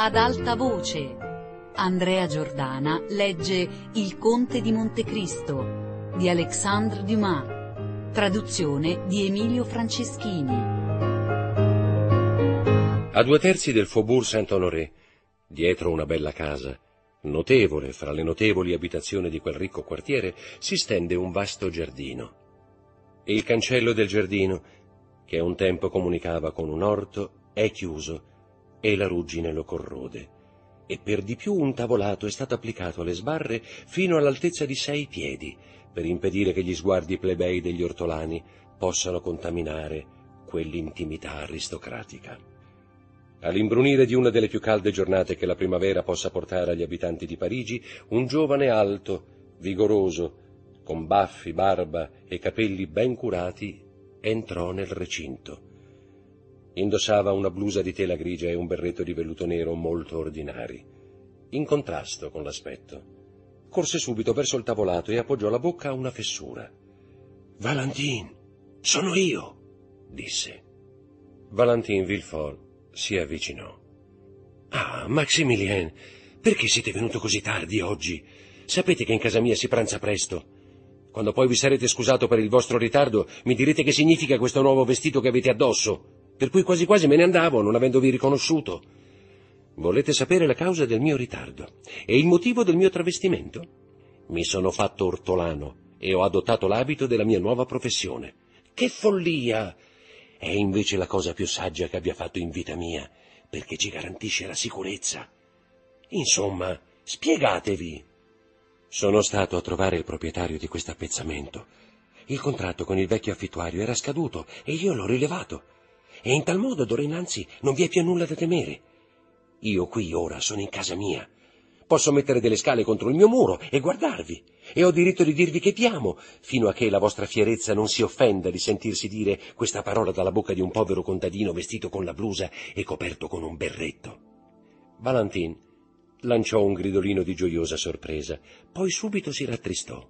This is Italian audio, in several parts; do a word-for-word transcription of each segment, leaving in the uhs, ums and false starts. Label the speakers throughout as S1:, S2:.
S1: Ad alta voce. Andrea Giordana legge Il Conte di Montecristo di Alexandre Dumas, traduzione di Emilio Franceschini.
S2: A due terzi del Faubourg Saint-Honoré, dietro una bella casa, notevole fra le notevoli abitazioni di quel ricco quartiere, si stende un vasto giardino. E il cancello del giardino, che un tempo comunicava con un orto, è chiuso e la ruggine lo corrode. E per di più un tavolato è stato applicato alle sbarre fino all'altezza di sei piedi, per impedire che gli sguardi plebei degli ortolani possano contaminare quell'intimità aristocratica. All'imbrunire di una delle più calde giornate che la primavera possa portare agli abitanti di Parigi, un giovane alto, vigoroso, con baffi, barba e capelli ben curati, entrò nel recinto. Indossava una blusa di tela grigia e un berretto di velluto nero molto ordinari, in contrasto con l'aspetto. Corse subito verso il tavolato e appoggiò la bocca a una fessura. «Valentine, sono io!» disse. Valentine Villefort si avvicinò. «Ah, Maximilien, perché siete venuto così tardi oggi? Sapete che in casa mia si pranza presto. Quando poi vi sarete scusato per il vostro ritardo, mi direte che significa questo nuovo vestito che avete addosso, per cui quasi quasi me ne andavo, non avendovi riconosciuto. Volete sapere la causa del mio ritardo e il motivo del mio travestimento? Mi sono fatto ortolano e ho adottato l'abito della mia nuova professione. Che follia! È invece la cosa più saggia che abbia fatto in vita mia, perché ci garantisce la sicurezza. Insomma, spiegatevi. Sono stato a trovare il proprietario di questo appezzamento. Il contratto con il vecchio affittuario era scaduto e io l'ho rilevato. E in tal modo d'ora innanzi non vi è più nulla da temere. Io qui ora sono in casa mia. Posso mettere delle scale contro il mio muro e guardarvi, e ho diritto di dirvi che vi amo, fino a che la vostra fierezza non si offenda di sentirsi dire questa parola dalla bocca di un povero contadino vestito con la blusa e coperto con un berretto. Valentine lanciò un gridolino di gioiosa sorpresa, poi subito si rattristò.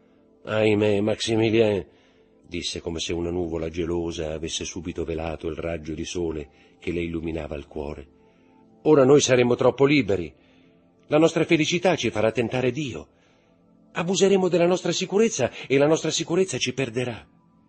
S2: «Ahimè, Maximilien», disse come se una nuvola gelosa avesse subito velato il raggio di sole che le illuminava il cuore. «Ora noi saremo troppo liberi. La nostra felicità ci farà tentare Dio. Abuseremo della nostra sicurezza e la nostra sicurezza ci perderà.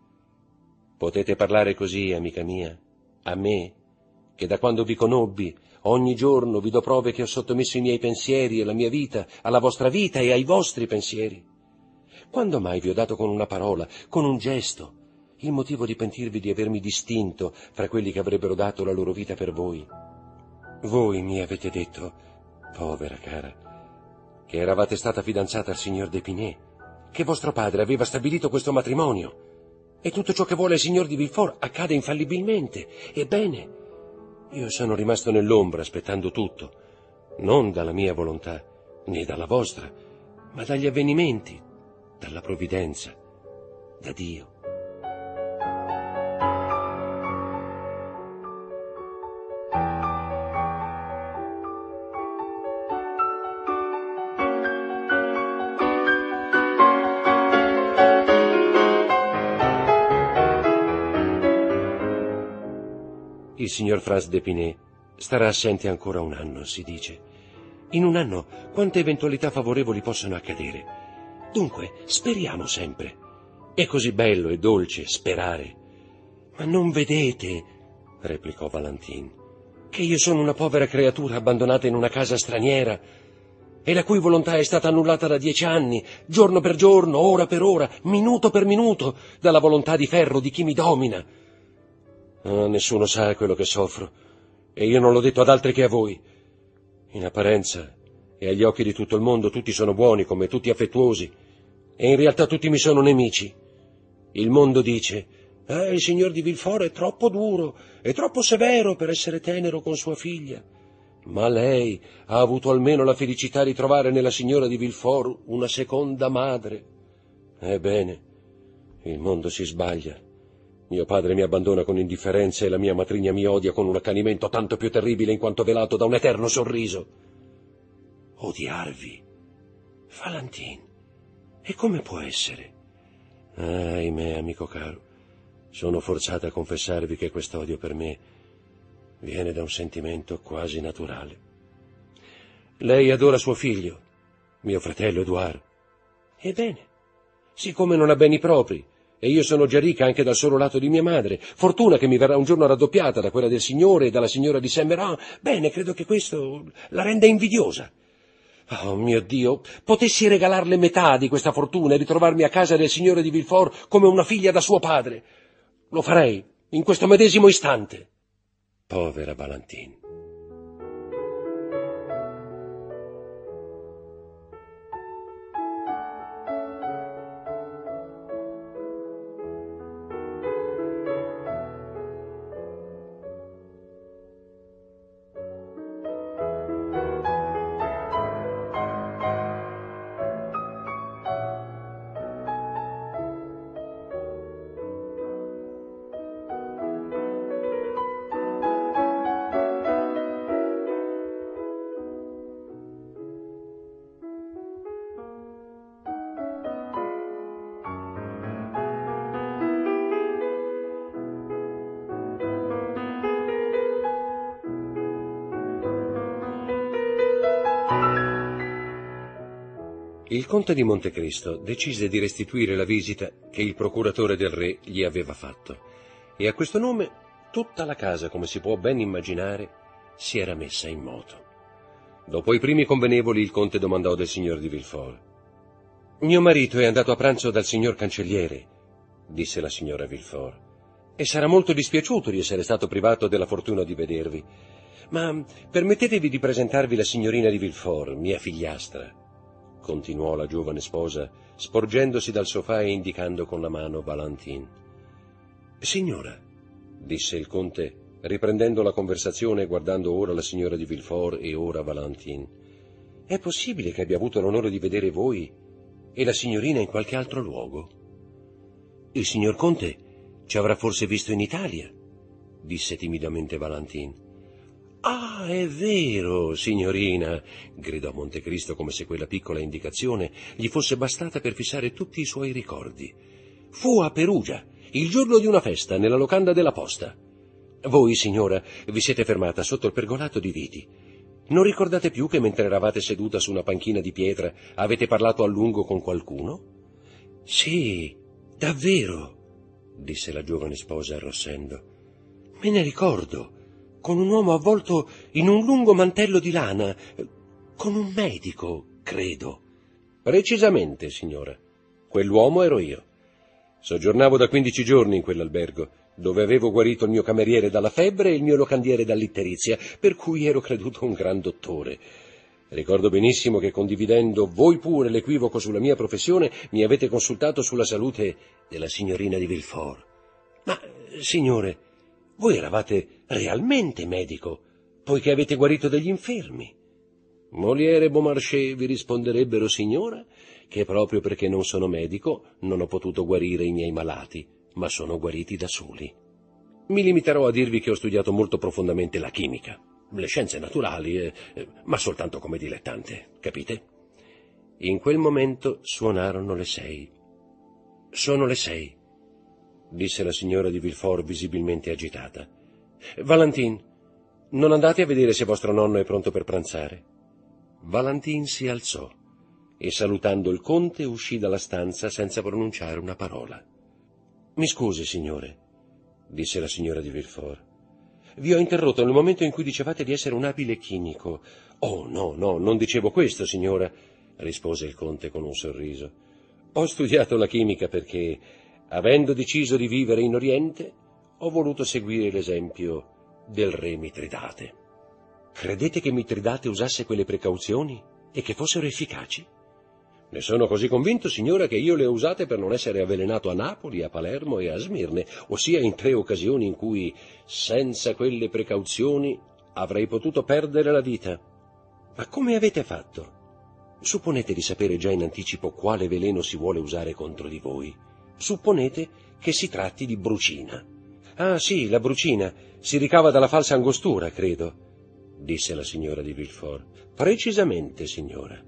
S2: Potete parlare così, amica mia, a me, che da quando vi conobbi ogni giorno vi do prove che ho sottomesso i miei pensieri e la mia vita alla vostra vita e ai vostri pensieri. Quando mai vi ho dato con una parola, con un gesto, il motivo di pentirvi di avermi distinto fra quelli che avrebbero dato la loro vita per voi? Voi mi avete detto, povera cara, che eravate stata fidanzata al signor d'Épinay, che vostro padre aveva stabilito questo matrimonio, e tutto ciò che vuole il signor di Villefort accade infallibilmente. Ebbene, io sono rimasto nell'ombra aspettando tutto, non dalla mia volontà, né dalla vostra, ma dagli avvenimenti, dalla provvidenza, da Dio. Il signor Franz d'Épinay starà assente ancora un anno, si dice. In un anno quante eventualità favorevoli possono accadere? Dunque, speriamo sempre. È così bello e dolce sperare. Ma non vedete, replicò Valentine, che io sono una povera creatura abbandonata in una casa straniera e la cui volontà è stata annullata da dieci anni, giorno per giorno, ora per ora, minuto per minuto, dalla volontà di ferro di chi mi domina. Oh, nessuno sa quello che soffro, e io non l'ho detto ad altri che a voi. In apparenza e agli occhi di tutto il mondo tutti sono buoni, come tutti affettuosi, e in realtà tutti mi sono nemici. Il mondo dice, eh, il signor di Villefort è troppo duro, è troppo severo per essere tenero con sua figlia. Ma lei ha avuto almeno la felicità di trovare nella signora di Villefort una seconda madre. Ebbene, il mondo si sbaglia. Mio padre mi abbandona con indifferenza e la mia matrigna mi odia con un accanimento tanto più terribile in quanto velato da un eterno sorriso. Odiarvi? Valentine, e come può essere? Ah, ahimè, amico caro, sono forzato a confessarvi che quest'odio per me viene da un sentimento quasi naturale. Lei adora suo figlio, mio fratello Edoardo. Ebbene, siccome non ha beni propri, e io sono già ricca anche dal solo lato di mia madre, fortuna che mi verrà un giorno raddoppiata da quella del signore e dalla signora di Saint-Méran, bene, credo che questo la renda invidiosa. Oh mio Dio, potessi regalarle metà di questa fortuna e ritrovarmi a casa del signore di Villefort come una figlia da suo padre. Lo farei, in questo medesimo istante. Povera Valentine. Il conte di Montecristo decise di restituire la visita che il procuratore del re gli aveva fatto, e a questo nome tutta la casa, come si può ben immaginare, si era messa in moto. Dopo i primi convenevoli, il conte domandò del signor di Villefort. «Mio marito è andato a pranzo dal signor cancelliere», disse la signora Villefort, «e sarà molto dispiaciuto di essere stato privato della fortuna di vedervi. Ma permettetevi di presentarvi la signorina di Villefort, mia figliastra», continuò la giovane sposa, sporgendosi dal sofà e indicando con la mano Valentine. «Signora», disse il conte, riprendendo la conversazione e guardando ora la signora di Villefort e ora Valentine, «è possibile che abbia avuto l'onore di vedere voi e la signorina in qualche altro luogo?» «Il signor conte ci avrà forse visto in Italia», disse timidamente Valentine. «Ah, è vero, signorina», gridò Montecristo come se quella piccola indicazione gli fosse bastata per fissare tutti i suoi ricordi. «Fu a Perugia, il giorno di una festa, nella locanda della posta. Voi, signora, vi siete fermata sotto il pergolato di viti. Non ricordate più che mentre eravate seduta su una panchina di pietra avete parlato a lungo con qualcuno?» «Sì, davvero», disse la giovane sposa arrossendo. «Me ne ricordo. Con un uomo avvolto in un lungo mantello di lana, con un medico, credo». «Precisamente, signora. Quell'uomo ero io. Soggiornavo da quindici giorni in quell'albergo, dove avevo guarito il mio cameriere dalla febbre e il mio locandiere dall'itterizia, per cui ero creduto un gran dottore. Ricordo benissimo che, condividendo voi pure l'equivoco sulla mia professione, mi avete consultato sulla salute della signorina di Villefort. Ma, signore, voi eravate realmente medico, poiché avete guarito degli infermi. Molière e Beaumarchais vi risponderebbero, signora, che proprio perché non sono medico non ho potuto guarire i miei malati, ma sono guariti da soli. Mi limiterò a dirvi che ho studiato molto profondamente la chimica, le scienze naturali, eh, ma soltanto come dilettante, capite? In quel momento suonarono le sei. «Sono le sei», disse la signora di Villefort visibilmente agitata. «Valentine, non andate a vedere se vostro nonno è pronto per pranzare?» Valentine si alzò e, salutando il conte, uscì dalla stanza senza pronunciare una parola. «Mi scusi, signore», disse la signora di Villefort. «Vi ho interrotto nel momento in cui dicevate di essere un abile chimico». «Oh, no, no, non dicevo questo, signora», rispose il conte con un sorriso. «Ho studiato la chimica perché, avendo deciso di vivere in Oriente, ho voluto seguire l'esempio del re Mitridate». «Credete che Mitridate usasse quelle precauzioni e che fossero efficaci?» «Ne sono così convinto, signora, che io le ho usate per non essere avvelenato a Napoli, a Palermo e a Smirne, ossia in tre occasioni in cui, senza quelle precauzioni, avrei potuto perdere la vita». «Ma come avete fatto?» «Supponete di sapere già in anticipo quale veleno si vuole usare contro di voi. Supponete che si tratti di brucina». «Ah, sì, la brucina. Si ricava dalla falsa angostura, credo», disse la signora di Villefort. «Precisamente, signora»,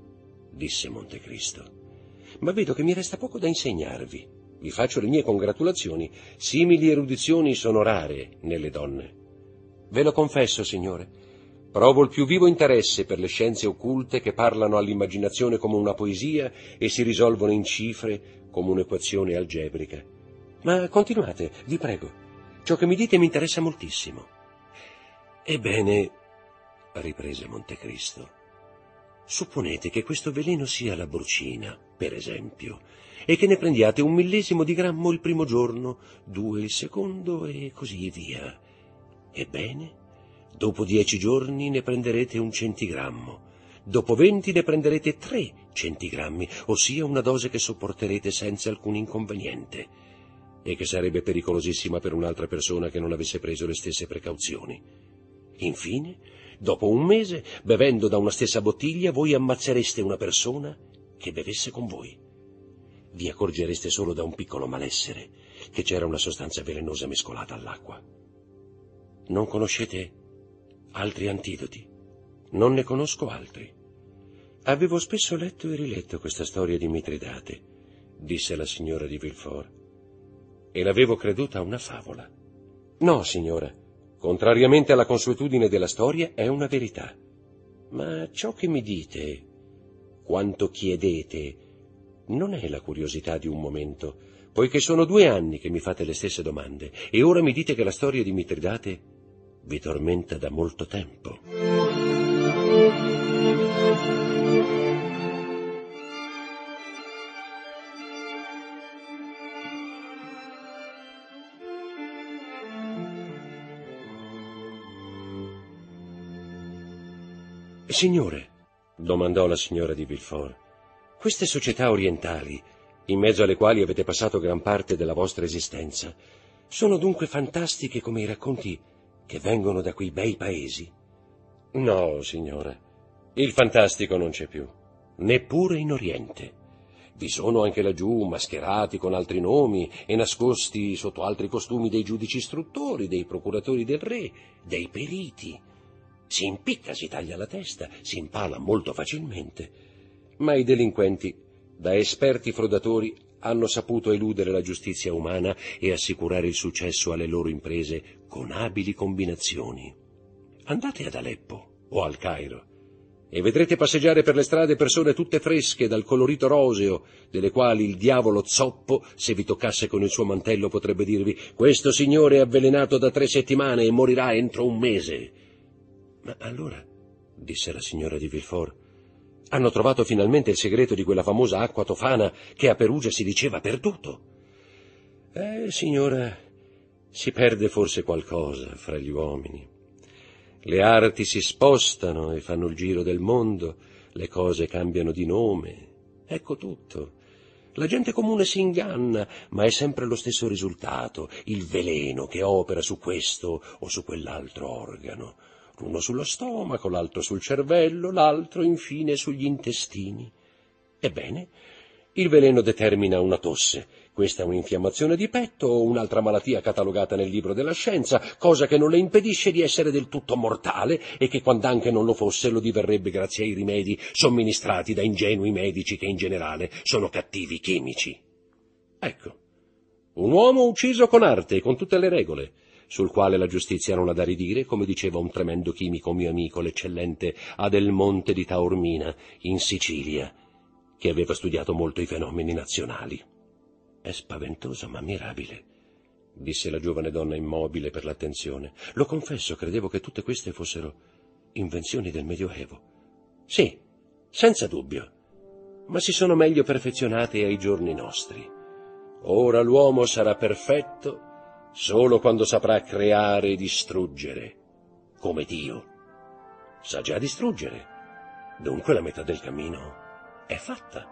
S2: disse Montecristo. «Ma vedo che mi resta poco da insegnarvi. Vi faccio le mie congratulazioni. Simili erudizioni sono rare nelle donne». «Ve lo confesso, signore. Provo il più vivo interesse per le scienze occulte che parlano all'immaginazione come una poesia e si risolvono in cifre come un'equazione algebrica. Ma continuate, vi prego. Ciò che mi dite mi interessa moltissimo. Ebbene, riprese Montecristo, supponete che questo veleno sia la brucina, per esempio, e che ne prendiate un millesimo di grammo il primo giorno, due il secondo e così via. Ebbene, dopo dieci giorni ne prenderete un centigrammo, dopo venti ne prenderete tre centigrammi, ossia una dose che sopporterete senza alcun inconveniente, e che sarebbe pericolosissima per un'altra persona che non avesse preso le stesse precauzioni. Infine, dopo un mese, bevendo da una stessa bottiglia, voi ammazzereste una persona che bevesse con voi. Vi accorgereste solo da un piccolo malessere che c'era una sostanza velenosa mescolata all'acqua. Non conoscete altri antidoti? Non ne conosco altri. Avevo spesso letto e riletto questa storia di Mitridate, disse la signora di Villefort, e l'avevo creduta una favola. No, signora, contrariamente alla consuetudine della storia, è una verità. Ma ciò che mi dite, quanto chiedete, non è la curiosità di un momento, poiché sono due anni che mi fate le stesse domande, e ora mi dite che la storia di Mitridate vi tormenta da molto tempo. Signore, domandò la signora di Villefort, queste società orientali, in mezzo alle quali avete passato gran parte della vostra esistenza, sono dunque fantastiche come i racconti che vengono da quei bei paesi? No, signora, il fantastico non c'è più, neppure in Oriente. Vi sono anche laggiù mascherati con altri nomi e nascosti sotto altri costumi dei giudici istruttori, dei procuratori del re, dei periti. Si impicca, si taglia la testa, si impala molto facilmente. Ma i delinquenti, da esperti frodatori, hanno saputo eludere la giustizia umana e assicurare il successo alle loro imprese con abili combinazioni. Andate ad Aleppo o al Cairo e vedrete passeggiare per le strade persone tutte fresche dal colorito roseo, delle quali il diavolo zoppo, se vi toccasse con il suo mantello, potrebbe dirvi: questo signore è avvelenato da tre settimane e morirà entro un mese. Ma allora, disse la signora di Villefort, hanno trovato finalmente il segreto di quella famosa acqua tofana che a Perugia si diceva perduto. Eh, signora, si perde forse qualcosa fra gli uomini. Le arti si spostano e fanno il giro del mondo, le cose cambiano di nome. Ecco tutto. La gente comune si inganna, ma è sempre lo stesso risultato, il veleno che opera su questo o su quell'altro organo. L'uno sullo stomaco, l'altro sul cervello, l'altro infine sugli intestini. Ebbene, il veleno determina una tosse. Questa è un'infiammazione di petto o un'altra malattia catalogata nel libro della scienza, cosa che non le impedisce di essere del tutto mortale e che quand'anche non lo fosse lo diverrebbe grazie ai rimedi somministrati da ingenui medici che in generale sono cattivi chimici. Ecco, un uomo ucciso con arte e con tutte le regole, sul quale la giustizia non ha da ridire, come diceva un tremendo chimico mio amico, l'eccellente Adelmonte di Taormina, in Sicilia, che aveva studiato molto i fenomeni nazionali. È spaventoso ma mirabile, disse la giovane donna immobile per l'attenzione. Lo confesso, credevo che tutte queste fossero invenzioni del Medioevo. Sì, senza dubbio, ma si sono meglio perfezionate ai giorni nostri. Ora l'uomo sarà perfetto solo quando saprà creare e distruggere, come Dio sa già distruggere. Dunque la metà del cammino è fatta.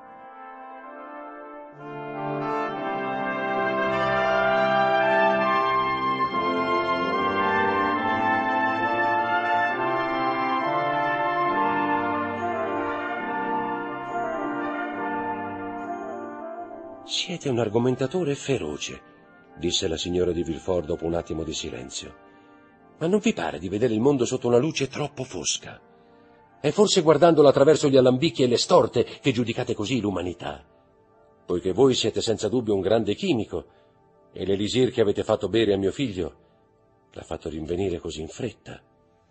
S2: Siete un argomentatore feroce, disse la signora di Villefort dopo un attimo di silenzio. Ma non vi pare di vedere il mondo sotto una luce troppo fosca? È forse guardandolo attraverso gli alambicchi e le storte che giudicate così l'umanità? Poiché voi siete senza dubbio un grande chimico, e l'elisir che avete fatto bere a mio figlio l'ha fatto rinvenire così in fretta.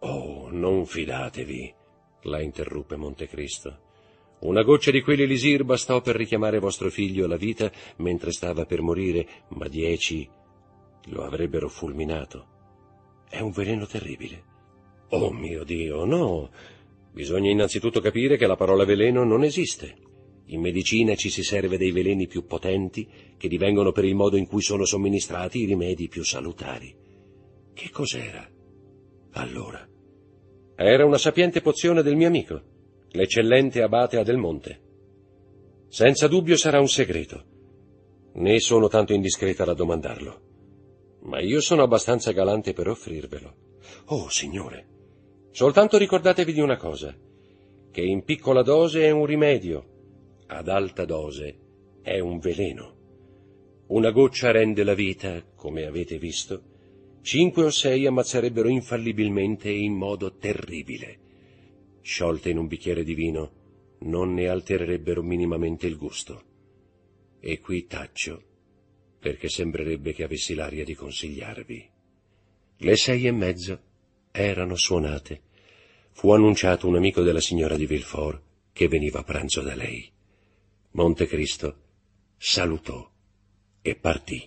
S2: Oh, non fidatevi, la interruppe Montecristo. Una goccia di quell'elisir bastò per richiamare vostro figlio alla vita mentre stava per morire, ma dieci lo avrebbero fulminato. È un veleno terribile. Oh mio Dio, no! Bisogna innanzitutto capire che la parola veleno non esiste. In medicina ci si serve dei veleni più potenti che divengono per il modo in cui sono somministrati i rimedi più salutari. Che cos'era? Allora, era una sapiente pozione del mio amico, l'eccellente abate Adelmonte. Senza dubbio sarà un segreto, né sono tanto indiscreta da domandarlo, ma io sono abbastanza galante per offrirvelo. Oh, signore, soltanto ricordatevi di una cosa, che in piccola dose è un rimedio, ad alta dose è un veleno. Una goccia rende la vita, come avete visto, cinque o sei ammazzerebbero infallibilmente e in modo terribile. Sciolte in un bicchiere di vino, non ne altererebbero minimamente il gusto. E qui taccio, perché sembrerebbe che avessi l'aria di consigliarvi. Le sei e mezzo erano suonate. Fu annunciato un amico della signora di Villefort che veniva a pranzo da lei. Montecristo salutò e partì.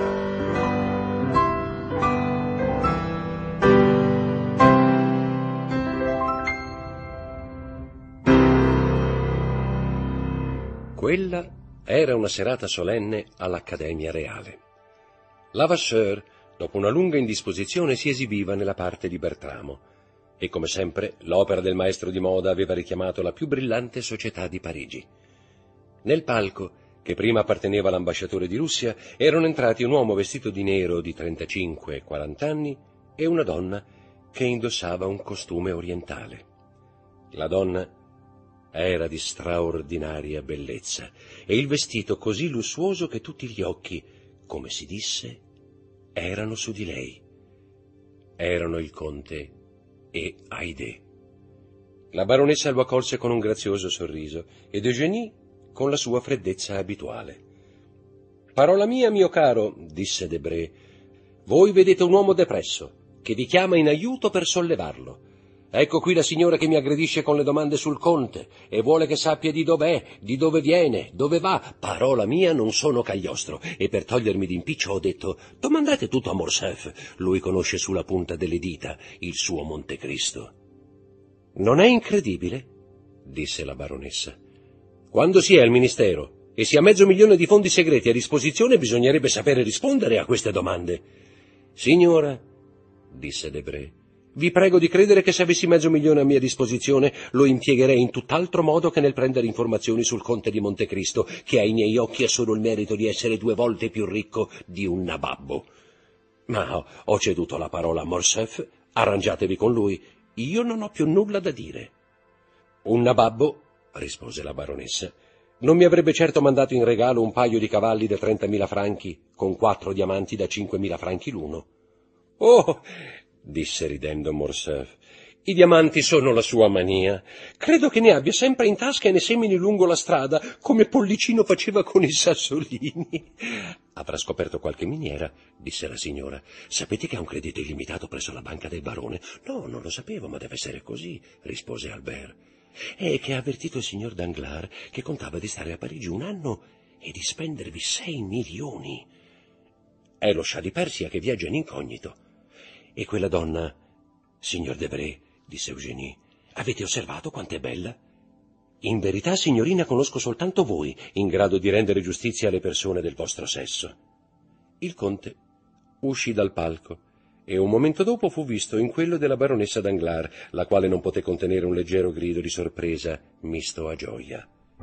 S2: Quella era una serata solenne all'Accademia Reale. Levasseur, dopo una lunga indisposizione, si esibiva nella parte di Bertramo, e come sempre l'opera del maestro di moda aveva richiamato la più brillante società di Parigi. Nel palco, che prima apparteneva all'ambasciatore di Russia, erano entrati un uomo vestito di nero di trentacinque quaranta anni e una donna che indossava un costume orientale. La donna era di straordinaria bellezza e il vestito così lussuoso che tutti gli occhi, come si disse, erano su di lei. Erano il conte e Haydée. La baronessa lo accolse con un grazioso sorriso ed Eugénie con la sua freddezza abituale. «Parola mia, mio caro», disse Debray, «voi vedete un uomo depresso, che vi chiama in aiuto per sollevarlo. Ecco qui la signora che mi aggredisce con le domande sul conte e vuole che sappia di dov'è, di dove viene, dove va. Parola mia, non sono Cagliostro, e per togliermi d'impiccio ho detto: domandate tutto a Morcerf, lui conosce sulla punta delle dita il suo Montecristo». «Non è incredibile?» disse la baronessa. «Quando si è al ministero e si ha mezzo milione di fondi segreti a disposizione, bisognerebbe sapere rispondere a queste domande». «Signora», disse Debray, «vi prego di credere che se avessi mezzo milione a mia disposizione lo impiegherei in tutt'altro modo che nel prendere informazioni sul conte di Montecristo, che ai miei occhi ha solo il merito di essere due volte più ricco di un nababbo. Ma ho ceduto la parola a Morcerf, arrangiatevi con lui, io non ho più nulla da dire». «Un nababbo», rispose la baronessa, «non mi avrebbe certo mandato in regalo un paio di cavalli da trentamila franchi con quattro diamanti da cinquemila franchi l'uno». «Oh», disse ridendo Morcerf, «i diamanti sono la sua mania. Credo che ne abbia sempre in tasca e ne semini lungo la strada, come Pollicino faceva con i sassolini». «Avrà scoperto qualche miniera», disse la signora. «Sapete che ha un credito illimitato presso la banca del barone?» «No, non lo sapevo, ma deve essere così», rispose Albert. «E che ha avvertito il signor Danglars che contava di stare a Parigi un anno e di spendervi sei milioni. È lo scià di Persia che viaggia in incognito. E quella donna, signor Debray», disse Eugénie, «avete osservato quant'è bella? In verità, signorina, conosco soltanto voi in grado di rendere giustizia alle persone del vostro sesso». Il conte uscì dal palco e un momento dopo fu visto in quello della baronessa Danglars, la quale non poté contenere un leggero grido di sorpresa misto a gioia.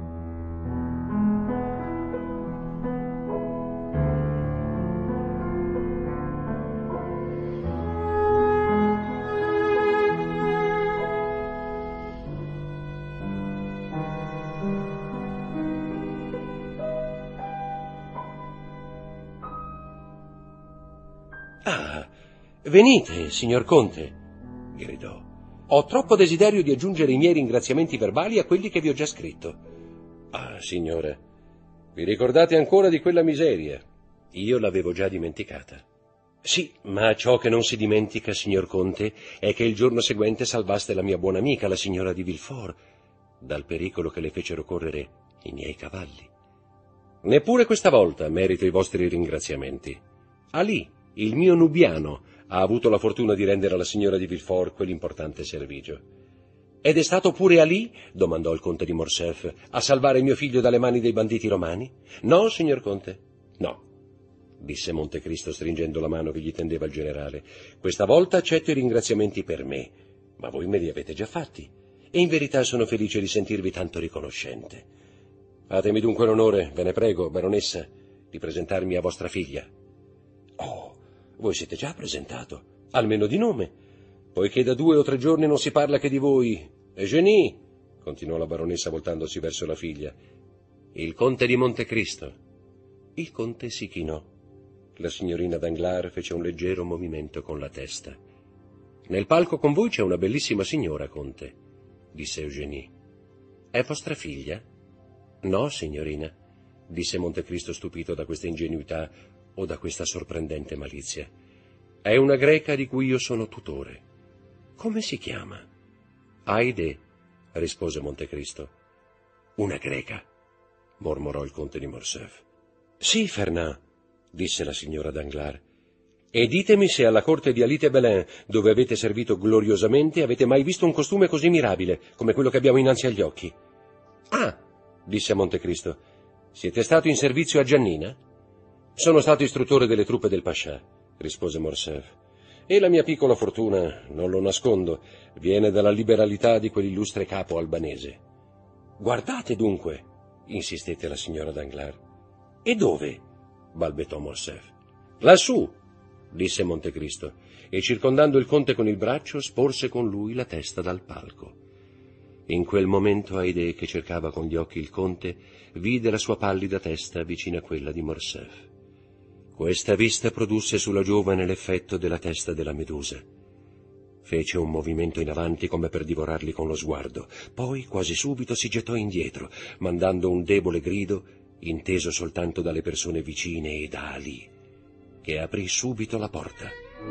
S2: «Ah, venite, signor conte», gridò. «Ho troppo desiderio di aggiungere i miei ringraziamenti verbali a quelli che vi ho già scritto». «Ah, signore, vi ricordate ancora di quella miseria?» «Io l'avevo già dimenticata». Sì, ma ciò che non si dimentica, signor Conte, è che il giorno seguente salvaste la mia buona amica, la signora di Villefort, dal pericolo che le fecero correre i miei cavalli. Neppure questa volta merito i vostri ringraziamenti. Ali, il mio nubiano, ha avuto la fortuna di rendere alla signora di Villefort quell'importante servigio. Ed è stato pure Ali, domandò il conte di Morcerf, a salvare mio figlio dalle mani dei banditi romani? No, signor Conte, no, disse Montecristo stringendo la mano che gli tendeva il generale. Questa volta accetto i ringraziamenti per me, ma voi me li avete già fatti, e in verità sono felice di sentirvi tanto riconoscente. Fatemi dunque l'onore, ve ne prego, baronessa, di presentarmi a vostra figlia. Oh, voi siete già presentato, almeno di nome, poiché da due o tre giorni non si parla che di voi. Eugénie, continuò la baronessa voltandosi verso la figlia, il conte di Montecristo. Il conte si chinò. La signorina Danglars fece un leggero movimento con la testa. Nel palco con voi c'è una bellissima signora, conte, disse Eugénie. È vostra figlia? No, signorina, disse Montecristo stupito da questa ingenuità o da questa sorprendente malizia. È una greca di cui io sono tutore. Come si chiama? Haydée, rispose Montecristo. Una greca, mormorò il conte di Morcerf. Sì, Fernand, disse la signora Danglars. E ditemi se alla corte di Alite Belin, dove avete servito gloriosamente, avete mai visto un costume così mirabile, come quello che abbiamo innanzi agli occhi. Ah, disse Montecristo, siete stato in servizio a Giannina? Sono stato istruttore delle truppe del Pascià, rispose Morcerf, e la mia piccola fortuna, non lo nascondo, viene dalla liberalità di quell'illustre capo albanese. Guardate dunque, insistette la signora Danglars. E dove? Balbettò Morcerf. Lassù, disse Montecristo, e circondando il conte con il braccio, sporse con lui la testa dal palco. In quel momento Haydée, che cercava con gli occhi il conte, vide la sua pallida testa vicina a quella di Morcerf. Questa vista produsse sulla giovane l'effetto della testa della medusa. Fece un movimento in avanti come per divorarli con lo sguardo, poi quasi subito si gettò indietro, mandando un debole grido, inteso soltanto dalle persone vicine e da Ali, che aprì subito la porta.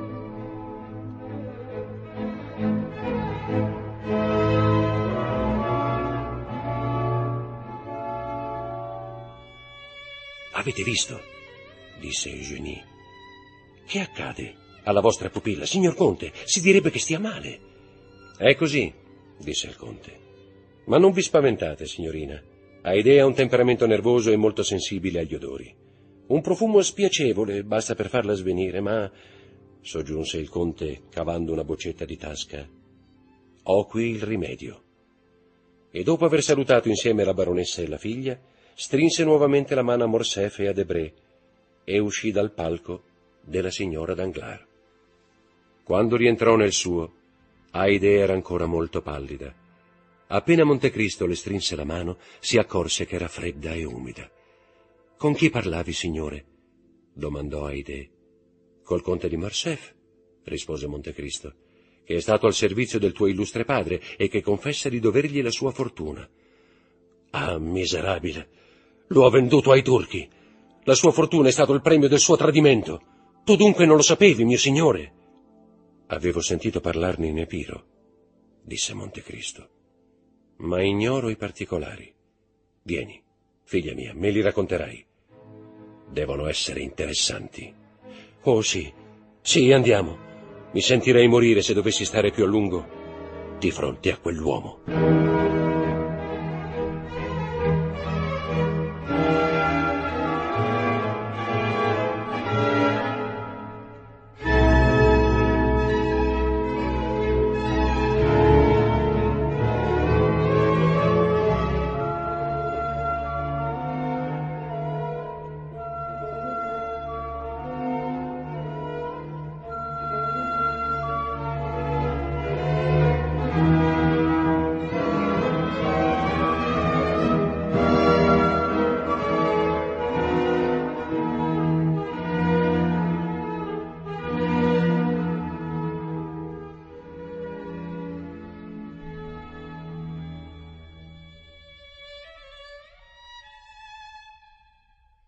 S2: Avete visto? Disse Eugénie. Che accade alla vostra pupilla, signor conte? Si direbbe che stia male. È così, disse il conte. Ma non vi spaventate, signorina. Haydée ha un temperamento nervoso e molto sensibile agli odori. Un profumo spiacevole basta per farla svenire, ma, soggiunse il conte cavando una boccetta di tasca, ho qui il rimedio. E dopo aver salutato insieme la baronessa e la figlia, strinse nuovamente la mano a Morcerf e a Debray e uscì dal palco della signora Danglars. Quando rientrò nel suo, Haydée era ancora molto pallida. Appena Montecristo le strinse la mano, si accorse che era fredda e umida. «Con chi parlavi, signore?» domandò Haydée. «Col conte di Morcerf», rispose Montecristo, «che è stato al servizio del tuo illustre padre e che confessa di dovergli la sua fortuna». «Ah, miserabile! Lo ha venduto ai turchi! La sua fortuna è stato il premio del suo tradimento! Tu dunque non lo sapevi, mio signore?» «Avevo sentito parlarne in Epiro», disse Montecristo, «ma ignoro i particolari. Vieni, figlia mia, me li racconterai. Devono essere interessanti». «Oh sì, sì, andiamo. Mi sentirei morire se dovessi stare più a lungo di fronte a quell'uomo».